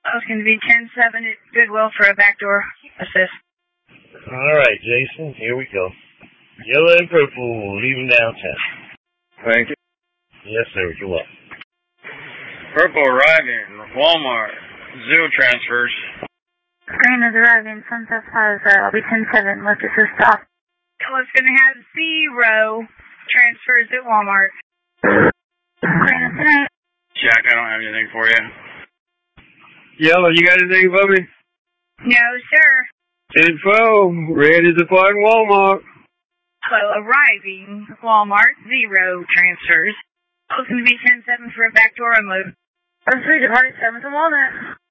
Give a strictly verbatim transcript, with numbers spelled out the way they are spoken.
It's going to be ten seven at Goodwill for a backdoor assist. All right, Jason, here we go. Yellow and purple, leaving downtown. Thank you. Yes, sir, you're welcome. Purple arriving, Walmart, zero transfers. Green is arriving, Sunset Plaza, I'll be ten seven, left assist off. Yellow's going to have zero transfers at Walmart. Green is tonight. Jack, I don't have anything for you. Yellow, you got anything for me? No, sir. Info, red is upon Walmart. Yellow arriving, Walmart, zero transfers. It's going to be ten seven for a backdoor unload. First three departed seventh and Walnut.